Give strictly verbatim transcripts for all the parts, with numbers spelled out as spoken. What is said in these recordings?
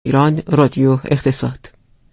ایران رادیو اقتصاد.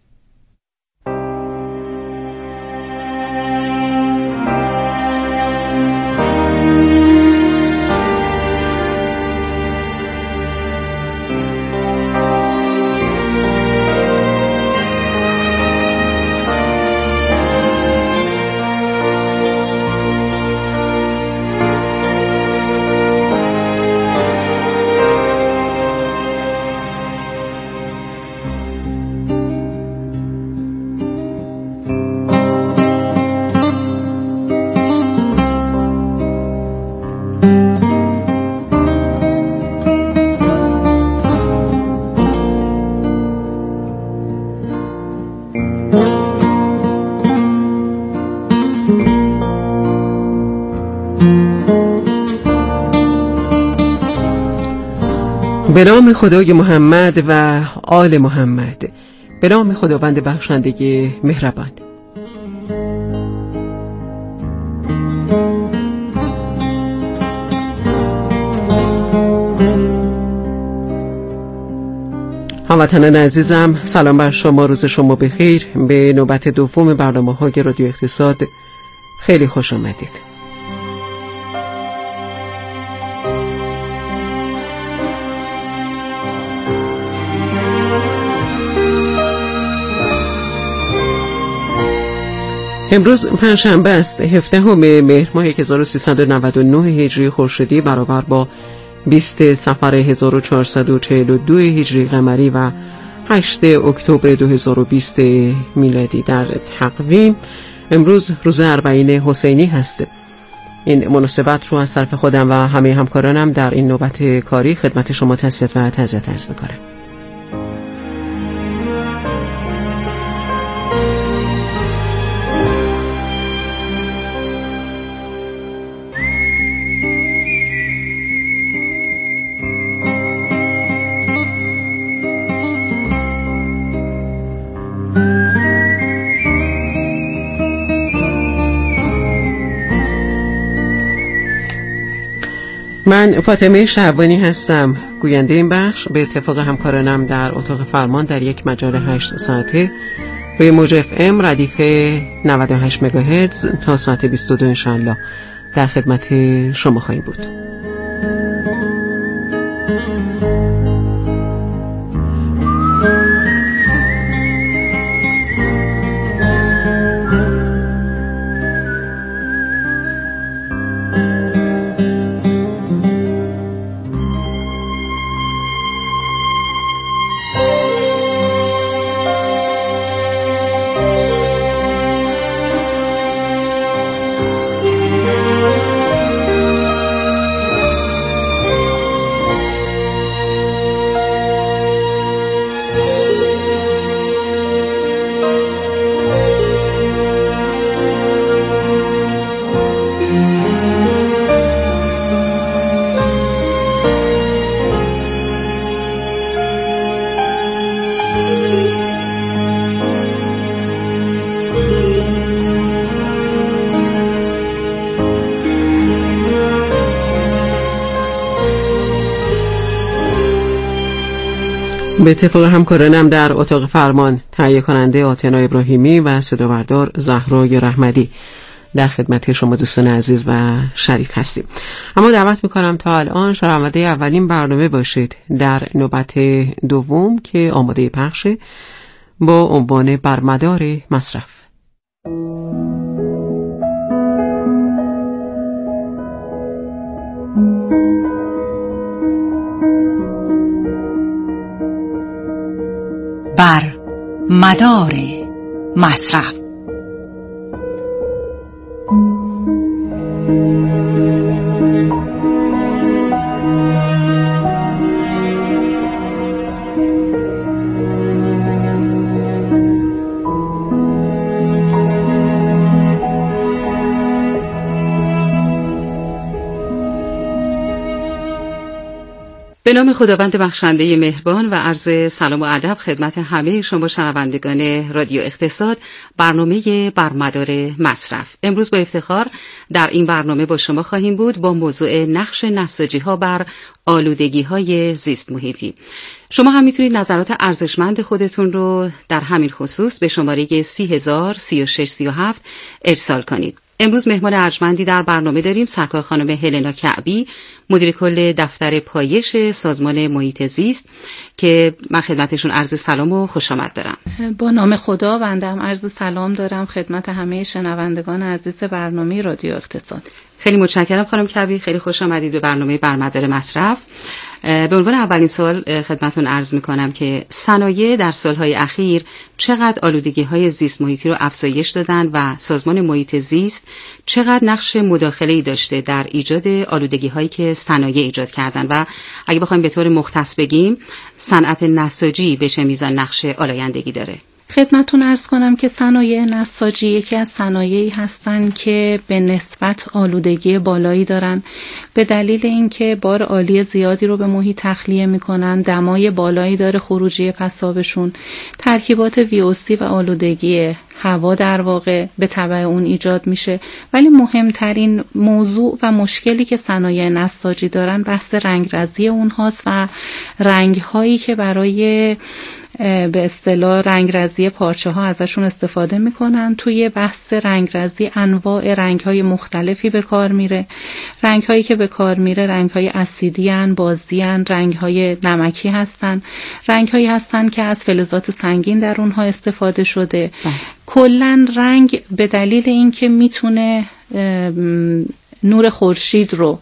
به نام خدای محمد و آل محمد، به نام خداوند بخشنده مهربان. هموطنان عزیزم، سلام بر شما، روز شما بخیر. به نوبت دوم برنامه‌های رادیو اقتصاد خیلی خوش آمدید. امروز پنجشنبه است، هفدهم مهر ماه هزار و سیصد و نود و نه هجری خورشیدی برابر با بیست صفر هزار و چهارصد و چهل و دو هجری قمری و هشت اکتبر دو هزار و بیست میلادی. در تقویم امروز روز اربعین حسینی هست. این مناسبت رو از طرف خودم و همه همکارانم در این نوبت کاری خدمت شما تسلیت و تعزیت عرض می‌کنم. من فاطمه شعبانی هستم، گوینده این بخش. به اتفاق همکارانم در اتاق فرمان در یک مجال هشت ساعته به موج اف ام ردیف نود و هشت مگاهرتز تا ساعت بیست و دو انشاءالله در خدمت شما خواهیم بود. به اتفاق همکارانم در اتاق فرمان تهیه کننده آتنا ابراهیمی و صدابردار زهرای رحمدی در خدمت شما دوستان عزیز و شریف هستیم. اما دعوت میکنم تا الان شنونده اولین برنامه باشید در نوبت دوم که آماده پخشه با عنوان بر مدار مصرف. بر مدار مصرف. به نام خداوند بخشنده مهربان و عرض سلام و ادب خدمت همه شما شنوندگان رادیو اقتصاد، برنامه بر مدار مصرف. امروز با افتخار در این برنامه با شما خواهیم بود با موضوع نقش نساجی‌ها بر آلودگی‌های زیست محیطی. شما هم میتونید نظرات ارزشمند خودتون رو در همین خصوص به شماره سی هزار سی و شش سی و هفت ارسال کنید. امروز مهمان ارجمندی در برنامه داریم، سرکار خانم هلنا کعبی، مدیر کل دفتر پایش سازمان محیط زیست، که من خدمتشون عرض سلام و خوش آمد دارم. با نام خدا بنده هم عرض سلام دارم خدمت همه شنوندگان عزیز برنامه رادیو اقتصاد. خیلی متشکرم خانم کعبی، خیلی خوش آمدید به برنامه بر مدار مصرف. به عنوان اولین سوال خدمتون عرض میکنم که صنایع در سالهای اخیر چقدر آلودگی‌های زیست محیطی رو افزایش دادن و سازمان محیط زیست چقدر نقش مداخله‌ای داشته در ایجاد آلودگی‌هایی که صنایع ایجاد کردن، و اگه بخوایم به طور مختص بگیم صنعت نساجی به چه میزان نقش آلایندگی داره؟ خدمتتون عرض کنم که صنایع نساجی یکی از صنایعی هستند که به نسبت آلودگی بالایی دارن، به دلیل اینکه بار آلی زیادی رو به محیط تخلیه میکنن، دمای بالایی داره خروجی پسابشون، ترکیبات وی او سی و آلودگی هوا در واقع به تبع اون ایجاد میشه. ولی مهمترین موضوع و مشکلی که صنایع نساجی دارن بحث رنگرزی اونهاست و رنگهایی که برای به اصطلاح رنگرزی پارچه ها ازشون استفاده میکنن. توی بحث رنگرزی انواع رنگ های مختلفی به کار میره. رنگ هایی که به کار میره رنگ های اسیدی ان، بازی ان، رنگ های نمکی هستن، رنگ هایی هستن که از فلزات سنگین در اونها استفاده شده. کلا رنگ به دلیل اینکه میتونه نور خورشید رو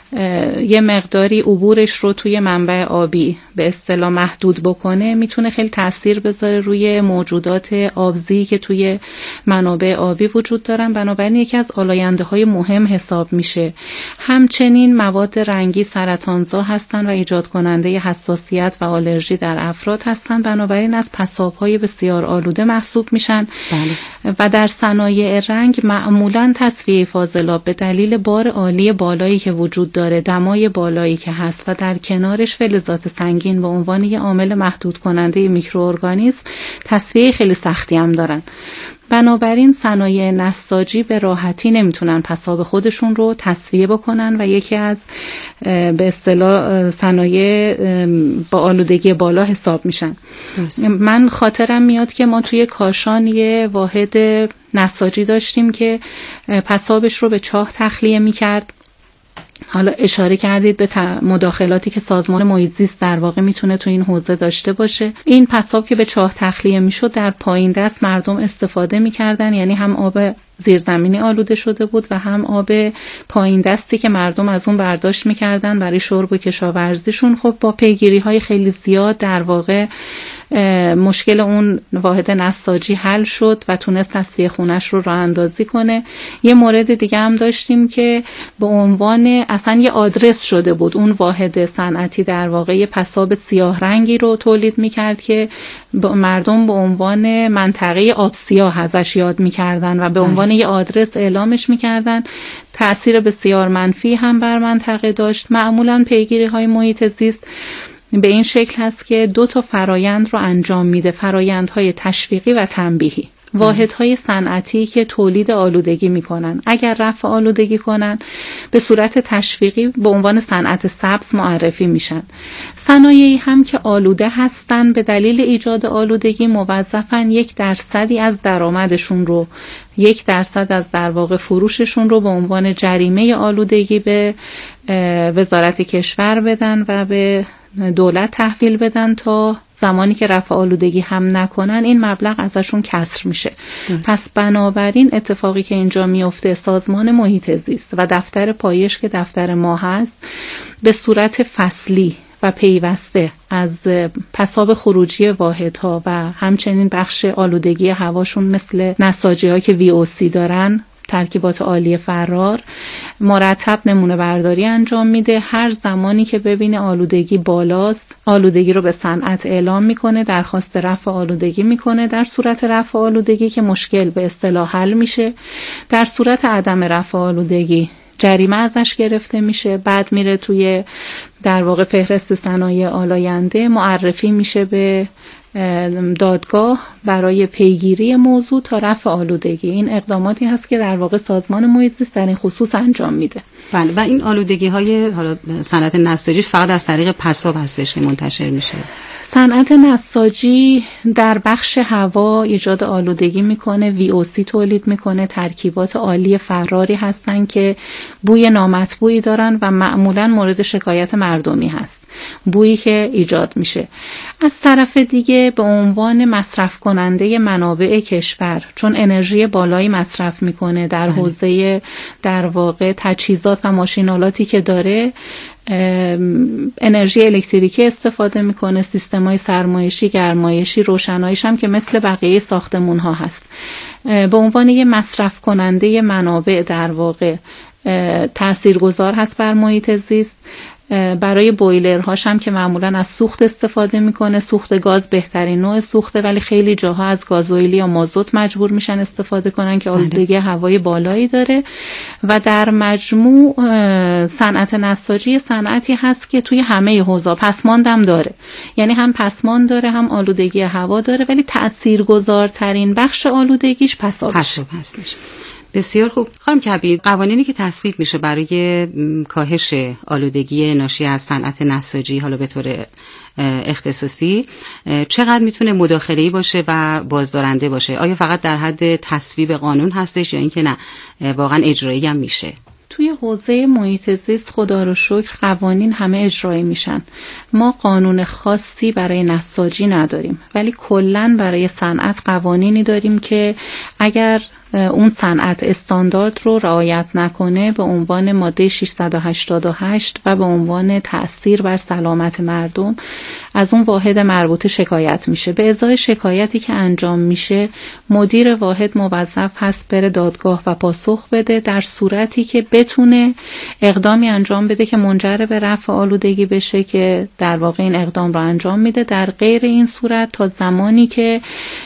یه مقداری عبورش رو توی منبع آبی به اصطلاح محدود بکنه، میتونه خیلی تاثیر بذاره روی موجودات آبزی که توی منابع آبی وجود دارن. بنابراین یکی از آلاینده های مهم حساب میشه. همچنین مواد رنگی سرطانزا هستن و ایجاد کننده حساسیت و آلرژی در افراد هستن، بنابراین از پساب های بسیار آلوده محسوب میشن. بله. و در صنایع رنگ معمولا تصفیه فاضلاب به دلیل بار عالی بالایی که وجود داره، دمای بالایی که هست و در کنارش فلزات سنگین به عنوان یه عامل محدود کننده میکروارگانیسم تصفیه خیلی سختی هم دارن. بنابراین صنایع نساجی به راحتی نمیتونن پساب خودشون رو تصفیه بکنن و یکی از به اصطلاح صنایع با آلودگی بالا حساب میشن. درست. من خاطرم میاد که ما توی کاشان یه واحد نساجی داشتیم که پسابش رو به چاه تخلیه میکرد. حالا اشاره کردید به مداخلاتی که سازمان محیط زیست در واقع میتونه تو این حوزه داشته باشه. این پساب که به چاه تخلیه میشد در پایین دست مردم استفاده میکردن، یعنی هم آب زیرزمینی آلوده شده بود و هم آب پایین دستی که مردم از اون برداشت میکردن برای شرب و کشاورزیشون. خب با پیگیری های خیلی زیاد در واقع مشکل اون واحد نساجی حل شد و تونست تصفیه خونش رو راه اندازی کنه. یه مورد دیگه هم داشتیم که به عنوان اصلا یه آدرس شده بود، اون واحد صنعتی در واقع یه پساب سیاه رنگی رو تولید میکرد که مردم به عنوان منطقه آب سیاه ازش یاد میکردن و به عنوان یه آدرس اعلامش میکردن. تأثیر بسیار منفی هم بر منطقه داشت. معمولاً پیگیری های محیط زیست به این شکل هست که دو تا فرایند رو انجام میده، فرایندهای تشویقی و تنبیهی. واحدهای صنعتی که تولید آلودگی میکنن اگر رفع آلودگی کنن به صورت تشویقی به عنوان صنعت سبز معرفی میشن. صنایعی هم که آلوده هستن به دلیل ایجاد آلودگی موظفن یک درصدی از درآمدشون رو، یک درصد از در واقع فروششون رو به عنوان جریمه آلودگی به وزارت کشور بدن و به دولت تحویل بدن تا زمانی که رفع آلودگی هم نکنن این مبلغ ازشون کسر میشه. درست. پس بنابراین اتفاقی که اینجا میفته سازمان محیط زیست و دفتر پایش که دفتر ما هست به صورت فصلی و پیوسته از پساب خروجی واحدها و همچنین بخش آلودگی هواشون مثل نساجی ها که وی او سی دارن، ترکیبات عالی فرار، مرتب نمونه برداری انجام میده. هر زمانی که ببینه آلودگی بالاست آلودگی رو به صنعت اعلام میکنه، درخواست رفع آلودگی میکنه. در صورت رفع آلودگی که مشکل به اصطلاح حل میشه، در صورت عدم رفع آلودگی جریمه ازش گرفته میشه، بعد میره توی در واقع فهرست صنایع آلاینده، معرفی میشه به دادگاه برای پیگیری موضوع تا رفع آلودگی. این اقداماتی هست که در واقع سازمان محیط زیست در این خصوص انجام میده. بله. و این آلودگی های حالا صنعت نساجی فقط از طریق پساب هستش که منتشر میشه؟ صنعت نساجی در بخش هوا ایجاد آلودگی میکنه، وی او سی تولید میکنه، ترکیبات آلی فراری هستن که بوی نامطبوعی دارن و معمولا مورد شکایت مردمی هست، بویی که ایجاد میشه. از طرف دیگه به عنوان مصرف کننده منابع کشور، چون انرژی بالایی مصرف میکنه در حوزه در واقع تجهیزات و ماشینالاتی که داره، انرژی الکتریکی استفاده میکنه، سیستم‌های سرمایشی، گرمایشی، روشناییش هم که مثل بقیه ساختمون ها هست. به عنوان یه مصرف کننده منابع در واقع تاثیرگذار هست بر محیط زیست. برای بویلرهاش هم که معمولا از سوخت استفاده میکنه، سوخت گاز بهترین نوع سوخته، ولی خیلی جاها از گازوئیل یا مازوت مجبور میشن استفاده کنن که آلودگی هوای بالایی داره. و در مجموع صنعت نساجی صنعتی هست که توی همه حوزه پسماندم داره، یعنی هم پسماند داره هم آلودگی هوا داره، ولی تاثیرگذارترین بخش آلودگیش پسابش هستش. بسیار خوب. خانم کبیر، قوانینی که تصویب میشه برای کاهش آلودگی ناشی از صنعت نساجی حالا به طور اختصاصی چقدر میتونه مداخله‌ای باشه و بازدارنده باشه؟ آیا فقط در حد تصویب قانون هستش یا اینکه نه واقعا اجرایی هم میشه؟ توی حوزه محیط زیست خدا رو شکر قوانین همه اجرایی میشن. ما قانون خاصی برای نساجی نداریم، ولی کلاً برای صنعت قوانینی داریم که اگر اون صنعت استاندارد رو رعایت نکنه به عنوان ماده ششصد و هشتاد و هشت و به عنوان تأثیر بر سلامت مردم از اون واحد مربوطه شکایت میشه. به ازای شکایتی که انجام میشه مدیر واحد موظف هست بره دادگاه و پاسخ بده، در صورتی که بتونه اقدامی انجام بده که منجر به رفع آلودگی بشه که در واقع این اقدام رو انجام میده. در غیر این صورت تا زمانی که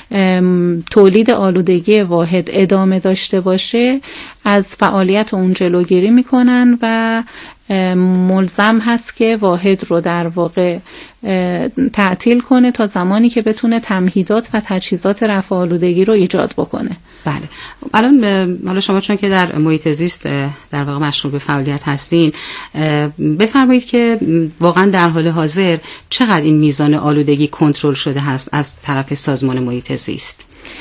تولید آلودگی واحد ادامه داشته باشه از فعالیت اون جلوگیری میکنن و ملزم هست که واحد رو در واقع تعطیل کنه تا زمانی که بتونه تمهیدات و تجهیزات رفع آلودگی رو ایجاد بکنه. بله. الان حالا شما چون که در محیط زیست در واقع مشغول به فعالیت هستین، بفرمایید که واقعا در حال حاضر چقدر این میزان آلودگی کنترل شده هست از طرف سازمان محیط زیست؟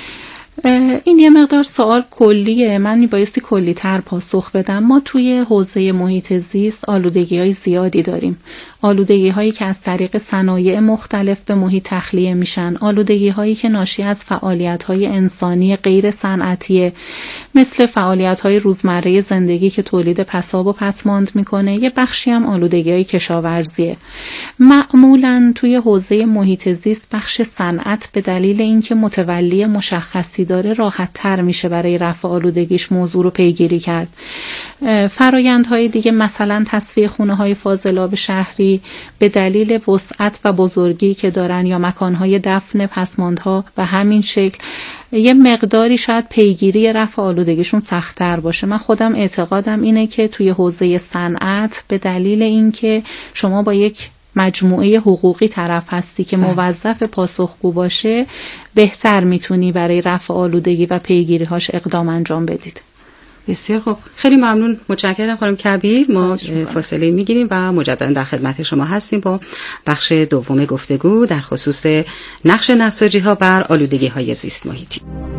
این یه مقدار سوال کلیه، من میبایستی کلی تر پاسخ بدم. ما توی حوزه محیط زیست آلودگی های زیادی داریم، آلودگی هایی که از طریق صنایع مختلف به محیط تخلیه میشن، آلودگی هایی که ناشی از فعالیت های انسانی غیر صنعتیه مثل فعالیت های روزمره زندگی که تولید پساب و پسماند میکنه، یه بخشی هم آلودگی های کشاورزیه. معمولا توی حوزه محیط زیست بخش صنعت به دلیل اینکه متولی مشخصی داره راحت تر میشه برای رفع آلودگیش موضوع رو پیگیری کرد. فرایندهای دیگه مثلا تصفیه خونه های فاضلاب شهری به دلیل وسعت و بزرگی که دارن یا مکانهای دفن پسماندها و همین شکل یه مقداری شاید پیگیری رفع آلودگیشون سخت‌تر باشه. من خودم اعتقادم اینه که توی حوزه صنعت به دلیل اینکه شما با یک مجموعه حقوقی طرف هستی که موظف پاسخگو باشه، بهتر میتونی برای رفع آلودگی و پیگیری هاش اقدام انجام بدید. بسیار خوب، خیلی ممنون، متشکرم خانم کبیر. ما فاصله میگیریم و مجددا در خدمت شما هستیم با بخش دوم گفتگو در خصوص نقش نساجی ها بر آلودگی های زیست محیطی.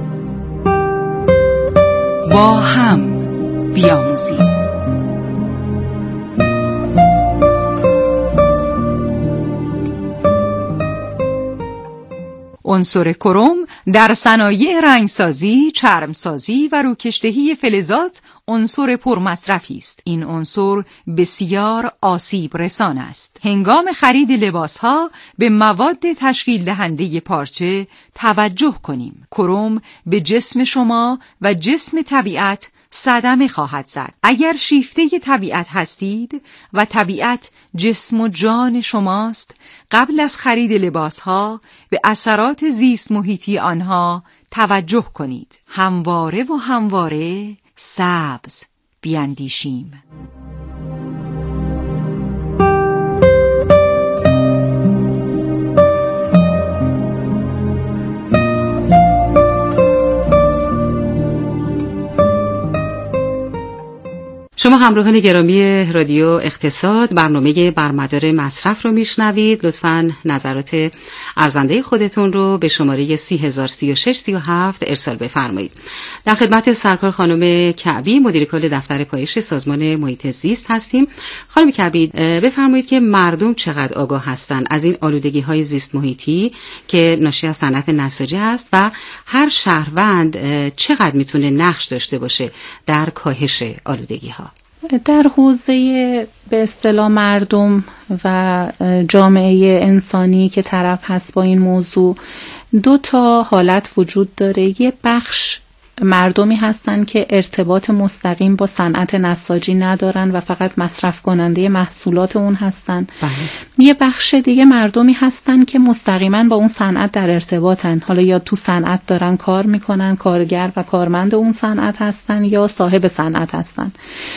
با هم بیاموزیم. عنصر کروم در صنایع رنگسازی، چرمسازی و روکشدهی فلزات عنصر پرمصرفی است. این عنصر بسیار آسیب رسان است. هنگام خرید لباسها به مواد تشکیل دهنده پارچه توجه کنیم. کروم به جسم شما و جسم طبیعت صدمه خواهد زد. اگر شیفته طبیعت هستید و طبیعت جسم و جان شماست، قبل از خرید لباسها به اثرات زیست محیطی آنها توجه کنید. همواره و همواره سبز بیاندیشیم. شما همراهان گرامی رادیو اقتصاد برنامه برمدار مصرف رو میشنوید. لطفاً نظرات ارزنده خودتون رو به شماره سی هزار سی و شش سی و هفت ارسال بفرمایید. در خدمت سرکار خانم کعبی، مدیر کل دفتر پایش سازمان محیط زیست هستیم. خانم کعبی، بفرمایید که مردم چقدر آگاه هستند از این آلودگی‌های زیست محیطی که ناشی از صنعت نساجی است و هر شهروند چقدر میتونه نقش داشته باشه در کاهش آلودگی‌ها؟ در حوزه به اصطلاح مردم و جامعه انسانی که طرف هست با این موضوع، دو تا حالت وجود داره. یه بخش مردمی هستن که ارتباط مستقیم با صنعت نساجی ندارن و فقط مصرف کننده محصولات اون هستن. بله. یه بخش دیگه مردمی هستن که مستقیما با اون صنعت در ارتباطن، حالا یا تو صنعت دارن کار میکنن، کارگر و کارمند اون صنعت هستن یا صاحب صنعت هستن.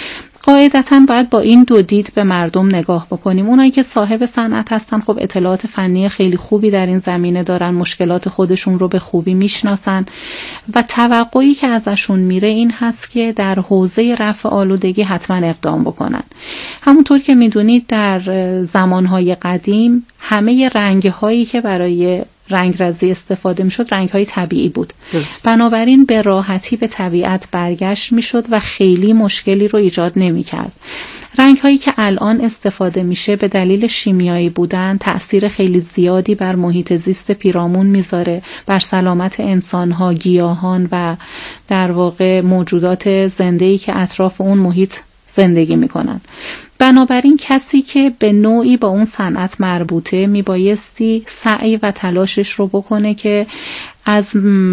قاعدتاً باید با این دو دید به مردم نگاه بکنیم. اونایی که صاحب صنعت هستن خب اطلاعات فنی خیلی خوبی در این زمینه دارن، مشکلات خودشون رو به خوبی میشناسن و توقعی که ازشون میره این هست که در حوزه رفع آلودگی حتما اقدام بکنن. همونطور که میدونید در زمانهای قدیم همه رنگ‌هایی که برای رنگرزی استفاده میشد رنگ‌های طبیعی بود. درست. بنابراین به راحتی به طبیعت برگشت میشد و خیلی مشکلی رو ایجاد نمی‌کرد. رنگ‌هایی که الان استفاده میشه به دلیل شیمیایی بودن تأثیر خیلی زیادی بر محیط زیست پیرامون میذاره، بر سلامت انسان‌ها، گیاهان و در واقع موجودات زنده‌ای که اطراف اون محیط زندگی میکنن. بنابراین کسی که به نوعی با اون صنعت مربوطه میبایستی سعی و تلاشش رو بکنه که از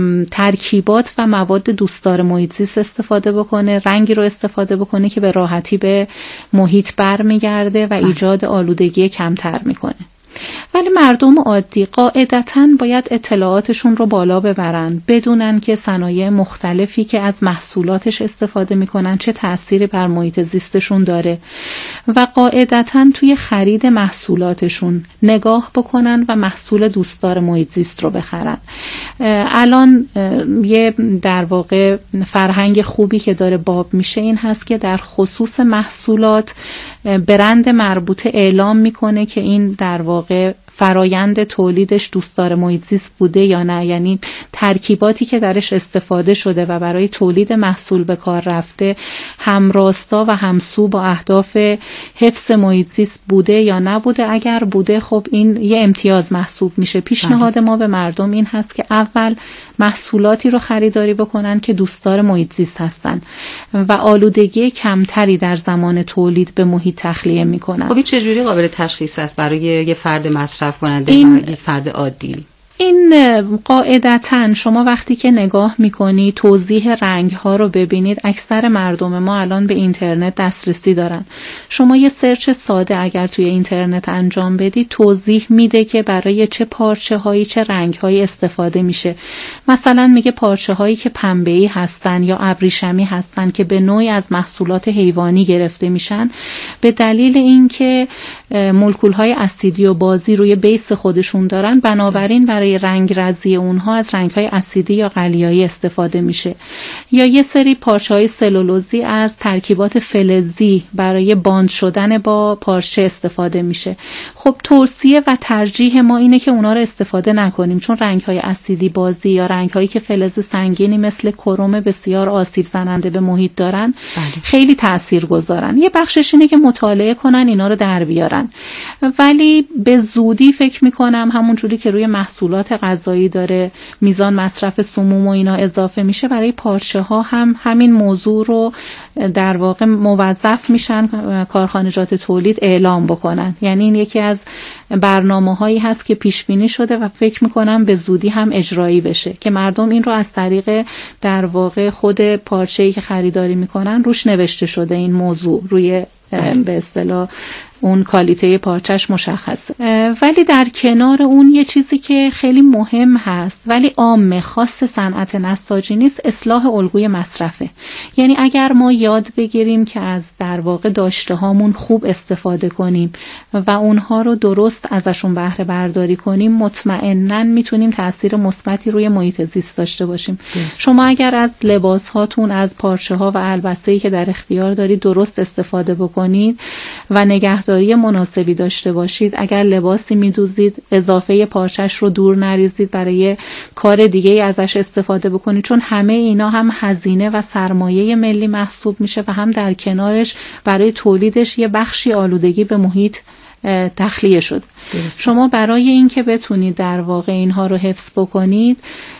ترکیبات و مواد دوستدار محیط زیست استفاده بکنه، رنگی رو استفاده بکنه که به راحتی به محیط برمیگرده و ایجاد آلودگی کمتر میکنه. ولی مردم عادی قاعدتاً باید اطلاعاتشون رو بالا ببرن، بدونن که صنایع مختلفی که از محصولاتش استفاده میکنن چه تأثیری بر محیط زیستشون داره و قاعدتاً توی خرید محصولاتشون نگاه بکنن و محصول دوستدار محیط زیست رو بخرن. الان یه در واقع فرهنگ خوبی که داره باب میشه این هست که در خصوص محصولات برند مربوطه اعلام میکنه که این در واقع فرایند تولیدش دوستدار محیط زیست بوده یا نه، یعنی ترکیباتی که درش استفاده شده و برای تولید محصول به کار رفته همراستا و همسو با اهداف حفظ محیط زیست بوده یا نبوده. اگر بوده خب این یه امتیاز محسوب میشه. پیشنهاد ما به مردم این هست که اول محصولاتی رو خریداری بکنن که دوستدار محیط زیست هستن و آلودگی کمتری در زمان تولید به محیط تخلیه میکنن. خب این چجوری قابل تشخیص است برای یه فرد مصرف کننده این و یک فرد عادی؟ این قاعدتاً شما وقتی که نگاه میکنی توضیح رنگ ها رو ببینید، اکثر مردم ما الان به اینترنت دسترسی دارن. شما یه سرچ ساده اگر توی اینترنت انجام بدی توضیح میده که برای چه پارچه هایی چه رنگ هایی استفاده میشه. مثلا میگه پارچه هایی که پنبه‌ای هستن یا ابریشمی هستن که به نوعی از محصولات حیوانی گرفته میشن، به دلیل اینکه مولکول های اسیدی و بازی روی بیس خودشون دارن، بنابراین برای رنگ رزی اونها از رنگ های اسیدی یا قلیایی استفاده میشه. یا یه سری پارچه های سلولوزی از ترکیبات فلزی برای باند شدن با پارچه استفاده میشه. خب توصیه و ترجیح ما اینه که اونا رو استفاده نکنیم، چون رنگ های اسیدی بازی یا رنگ هایی که فلز سنگینی مثل کروم بسیار آسیب زننده به محیط دارن بله. خیلی تأثیر گذارن. یه بخشش اینه که مطالعه کنن اینا رو در بیارن، ولی به زودی فکر میکنم همون جوری که روی محصول غذایی داره میزان مصرف سموم و اینا اضافه میشه، برای پارچه ها هم همین موضوع رو در واقع موظف میشن کارخانجات تولید اعلام بکنن. یعنی این یکی از برنامه هایی هست که پیش بینی شده و فکر میکنم به زودی هم اجرایی بشه که مردم این رو از طریق در واقع خود پارچه‌ای که خریداری میکنن روش نوشته شده این موضوع روی به اصطلاح اون کالیته پارچش مشخصه. ولی در کنار اون یه چیزی که خیلی مهم هست ولی عام خاص صنعت نساجی نیست، اصلاح الگوی مصرفه. یعنی اگر ما یاد بگیریم که از در واقع داشته هامون خوب استفاده کنیم و اونها رو درست ازشون بهره برداری کنیم، مطمئناً میتونیم تأثیر مثبتی روی محیط زیست داشته باشیم. دست. شما اگر از لباس هاتون، از پارچه ها و البسه‌ای که در اختیار دارید درست استفاده بکنید و نگهداری مناسبی داشته باشید، اگر لباسی میدوزید اضافه پارچش رو دور نریزید، برای کار دیگه ازش استفاده بکنید، چون همه اینا هم هزینه و سرمایه ملی محسوب میشه و هم در کنارش برای تولیدش یه بخشی آلودگی به محیط تخلیه شد. درسته. شما برای اینکه بتونید در واقع اینها رو حفظ بکنید،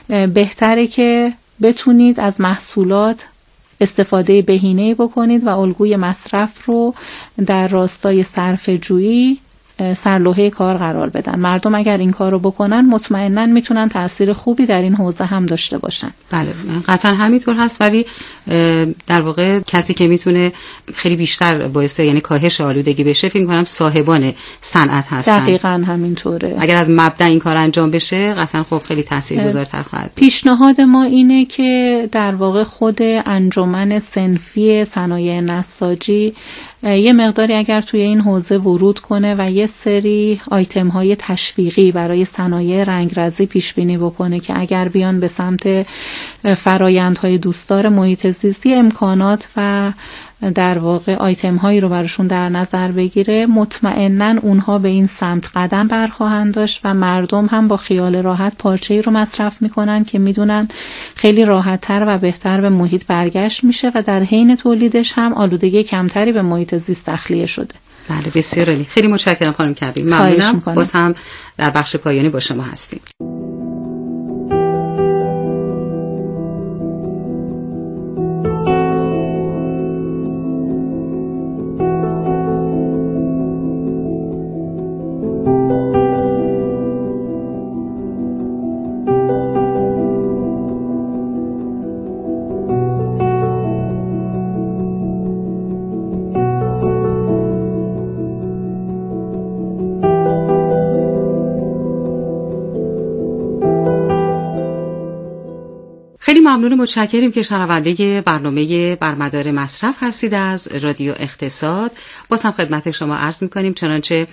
بهتره که بتونید از محصولات استفاده بهینه‌ای بکنید و الگوی مصرف رو در راستای صرفه‌جویی سرلوحه کار قرار بدن. مردم اگر این کار رو بکنن مطمئناً میتونن تأثیر خوبی در این حوزه هم داشته باشن. بله قطعا همینطور هست، ولی در واقع کسی که میتونه خیلی بیشتر باعث یعنی کاهش آلودگی بشه فکر می‌کنم صاحبان صنعت هستن. دقیقاً همینطوره. اگر از مبدأ این کار انجام بشه قطعا خب خیلی تاثیرگذارتر خواهد بود. پیشنهاد ما اینه که در واقع خود انجمن صنفی صنایع نساجی یه مقداری اگر توی این حوزه ورود کنه و یه سری آیتم های تشویقی برای صنایع رنگرزی پیش بینی بکنه که اگر بیان به سمت فرایندهای دوستدار محیط زیستی امکانات و در واقع آیتم هایی رو براشون در نظر بگیره، مطمئناً اونها به این سمت قدم برخواهند داشت و مردم هم با خیال راحت پارچه‌ای رو مصرف میکنن که میدونن خیلی راحت‌تر و بهتر به محیط برگشت میشه و در حین تولیدش هم آلودگی کمتری به محیط زیست تخلیه شده. بله بسیار عالی. خیلی متشکرم خانم کبیر. ممنونم. باز هم در بخش پایانی با شما هستیم. خیلی ممنون، متشکریم که شنونده برنامه بر مدار مصرف هستید از رادیو اقتصاد. باز هم خدمت شما عرض می‌کنیم چنانچه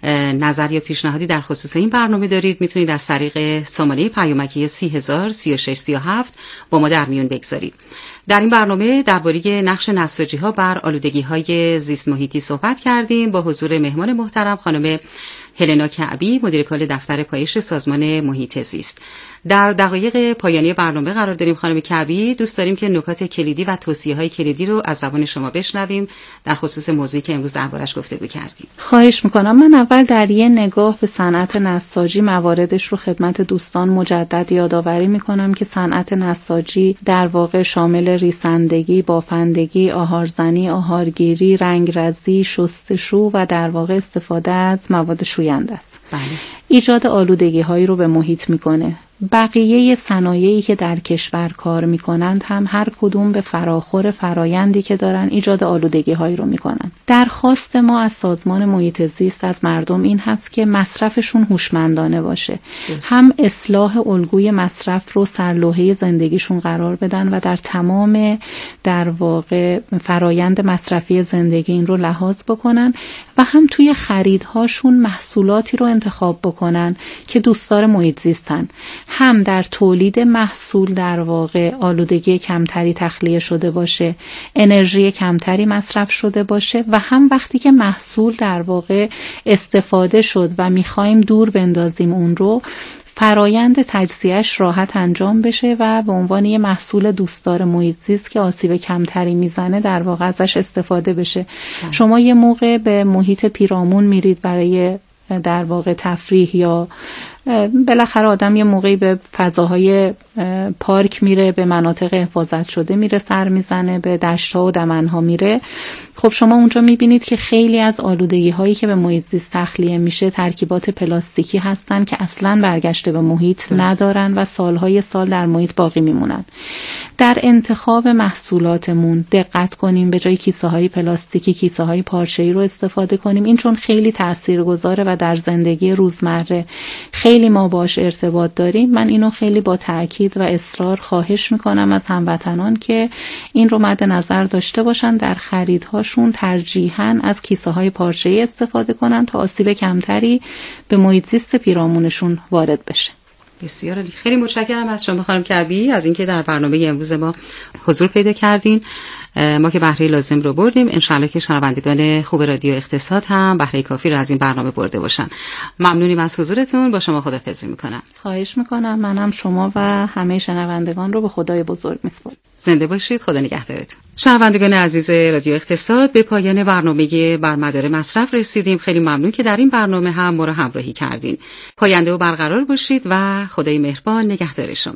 نظر یا پیشنهادی در خصوص این برنامه دارید میتونید از طریق سامانه پیامکی سی هزار سی و شش سی و هفت با ما در میون بگذارید. در این برنامه درباره نقش نساجی‌ها بر آلودگی‌های زیست محیطی صحبت کردیم با حضور مهمان محترم خانم هلنا کعبی، مدیر کل دفتر پایش سازمان محیط زیست. در دقایق پایانی برنامه قرار داریم. خانم کعبی، دوست داریم که نکات کلیدی و توصیه‌های کلیدی رو از زبان شما بشنویم در خصوص موضوعی که امروز دربارش گفتگو کردیم. خواهش میکنم. من اول در یه نگاه به صنعت نساجی مواردش رو خدمت دوستان مجدد یادآوری میکنم که صنعت نساجی در واقع شامل ریسندگی، بافندگی، آهارزنی، آهارگیری، رنگرزی، شستشو و در واقع استفاده از مواد شوینده است. بله. ایجاد آلودگی هایی رو به محیط میکنه. بقیه صنایعی که در کشور کار میکنند هم هر کدوم به فراخور فرایندی که دارن ایجاد آلودگی هایی رو میکنن. درخواست ما از سازمان محیط زیست از مردم این هست که مصرفشون هوشمندانه باشه. بس. هم اصلاح الگوی مصرف رو سرلوحه زندگیشون قرار بدن و در تمام در واقع فرایند مصرفی زندگی این رو لحاظ بکنن و هم توی خریدهاشون محصولاتی رو انتخاب بکنن که دوستدار محیط زیستن. هم در تولید محصول در واقع آلودگی کمتری تخلیه شده باشه، انرژی کمتری مصرف شده باشه و هم وقتی که محصول در واقع استفاده شد و میخوایم دور بندازیم اون رو، فرایند تجزیهش راحت انجام بشه و به عنوان یه محصول دوستدار محیط زیست که آسیب کمتری میزنه در واقع ازش استفاده بشه. ده. شما یه موقع به محیط پیرامون میرید برای در واقع تفریح یا بالاخره آدم یه موقعی به فضاهای پارک میره، به مناطق حفاظت شده میره، سر میزنه، به دشت‌ها و دمن‌ها میره. خب شما اونجا میبینید که خیلی از آلودگی هایی که به محیط زیست تخلیه میشه ترکیبات پلاستیکی هستن که اصلاً برگشته به محیط درست. ندارن و سالهای سال در محیط باقی میمونن. در انتخاب محصولاتمون دقت کنیم، به جای کیسه های پلاستیکی کیسه های پارچه‌ای رو استفاده کنیم. این چون خیلی تاثیرگذاره و در زندگی روزمره خیلی ما باش ارتباط داریم، من اینو خیلی با تأکید و اصرار خواهش میکنم از هموطنان که این رو مد نظر داشته باشن، در خریدهاشون ترجیحاً از کیسه های پارچه‌ای استفاده کنن تا آسیب کمتری به محیط زیست پیرامونشون وارد بشه. بسیار عالی. خیلی متشکرم از شما خانم کعبی از اینکه در برنامه امروز ما حضور پیدا کردین. ما که بهره لازم رو بردیم، انشالله که شنوندگان خوب رادیو اقتصاد هم بهره کافی رو از این برنامه برده باشن. ممنونیم از حضورتون. با شما خداحافظی میکنم. خواهش میکنم. منم شما و همه شنوندگان رو به خدای بزرگ میسپارم. زنده باشید. خدا نگهدارتون. شنوندگان عزیز رادیو اقتصاد، به پایان برنامه بر مدار مصرف رسیدیم. خیلی ممنون که در این برنامه هم ما رو همراهی کردین. پاینده و برقرار باشید و خدای مهربان نگهدار شما.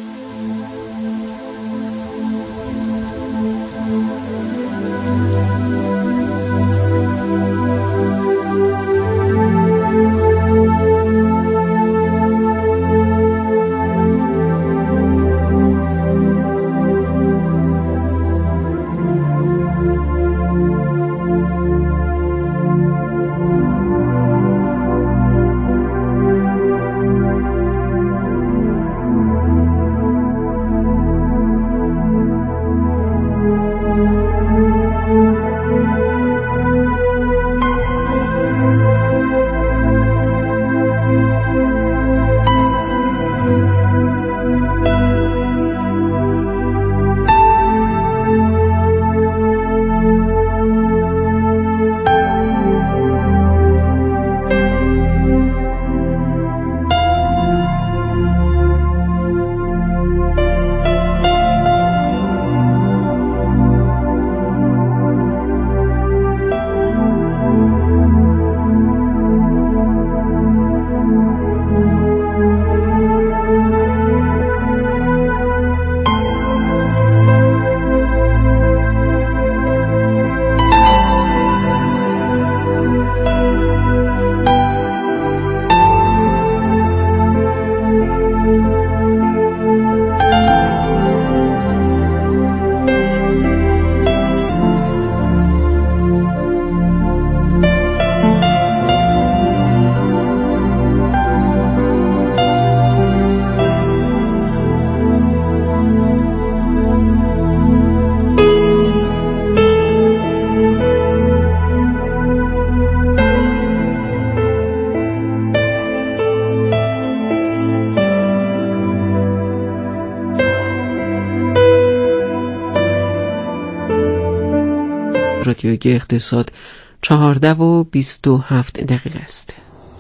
رادیوی اقتصاد چهارده و بیست و هفت دقیقه است.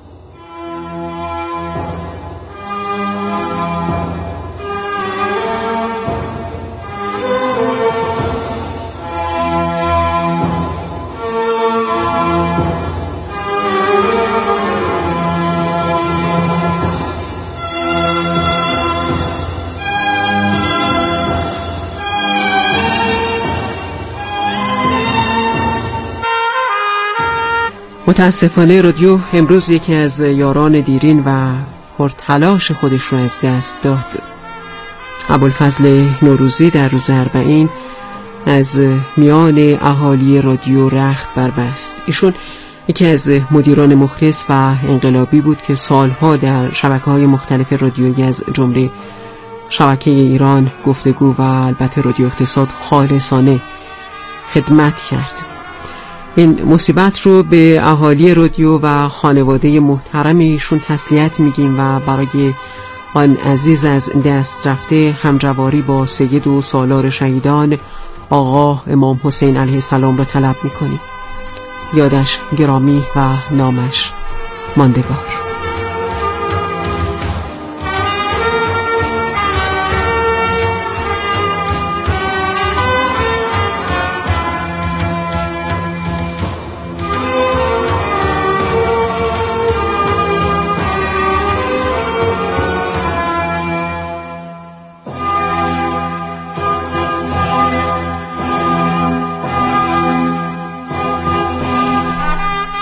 متاسفانه رادیو امروز یکی از یاران دیرین و پرتلاش خودش رو از دست داد. ابوالفضل نوروزی در روز اربعین از میان اهالی رادیو رخت بربست. ایشون یکی از مدیران مخلص و انقلابی بود که سالها در شبکه‌های مختلف رادیویی از جمله شبکه ایران، گفتگو و البته رادیو اقتصاد خالصانه خدمت کرد. این مصیبت رو به اهالی رادیو و خانواده محترم ایشون تسلیت میگیم و برای آن عزیز از دست رفته همجواری با سید و سالار شهیدان آقا امام حسین علیه السلام را طلب میکنیم. یادش گرامی و نامش ماندگار.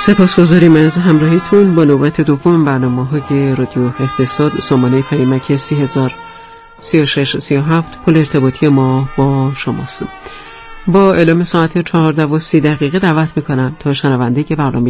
سپاسگزاریم از همراهیتون با نوبت دوم برنامه‌های رادیو اقتصاد. سامانه پیامک سی هزار سی و شش سی و هفت پل ارتباطی ما با شماست. با اعلام ساعت چهارده و سی دقیقه دعوت میکنم تا شنونده که برنامه